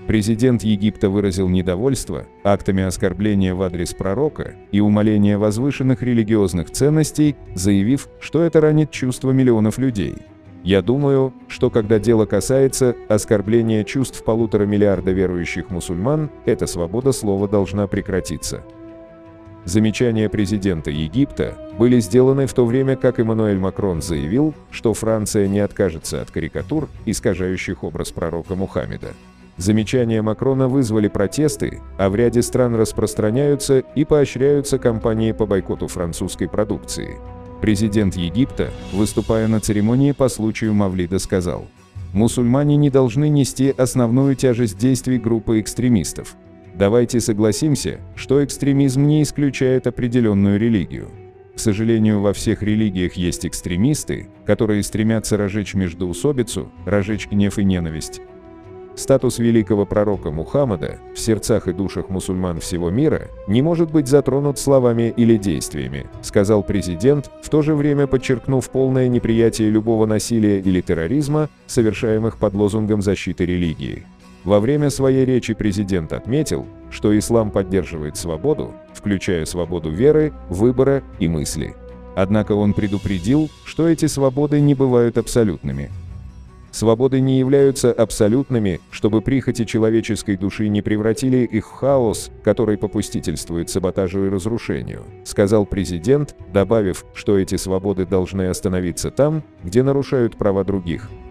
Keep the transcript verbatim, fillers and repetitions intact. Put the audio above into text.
Президент Египта выразил недовольство актами оскорбления в адрес пророка и умаления возвышенных религиозных ценностей, заявив, что это ранит чувства миллионов людей. «Я думаю, что когда дело касается оскорбления чувств полутора миллиарда верующих мусульман, эта свобода слова должна прекратиться». Замечания президента Египта были сделаны в то время, как Эммануэль Макрон заявил, что Франция не откажется от карикатур, искажающих образ пророка Мухаммеда. Замечания Макрона вызвали протесты, а в ряде стран распространяются и поощряются кампании по бойкоту французской продукции. Президент Египта, выступая на церемонии по случаю Мавлида, сказал: «Мусульмане не должны нести основную тяжесть действий группы экстремистов. Давайте согласимся, что экстремизм не исключает определенную религию. К сожалению, во всех религиях есть экстремисты, которые стремятся разжечь междоусобицу, разжечь гнев и ненависть». Статус великого пророка Мухаммада в сердцах и душах мусульман всего мира не может быть затронут словами или действиями, сказал президент, в то же время подчеркнув полное неприятие любого насилия или терроризма, совершаемых под лозунгом защиты религии. Во время своей речи президент отметил, что ислам поддерживает свободу, включая свободу веры, выбора и мысли. Однако он предупредил, что эти свободы не бывают абсолютными. Свободы не являются абсолютными, чтобы прихоти человеческой души не превратили их в хаос, который попустительствует саботажу и разрушению, сказал президент, добавив, что эти свободы должны остановиться там, где нарушают права других.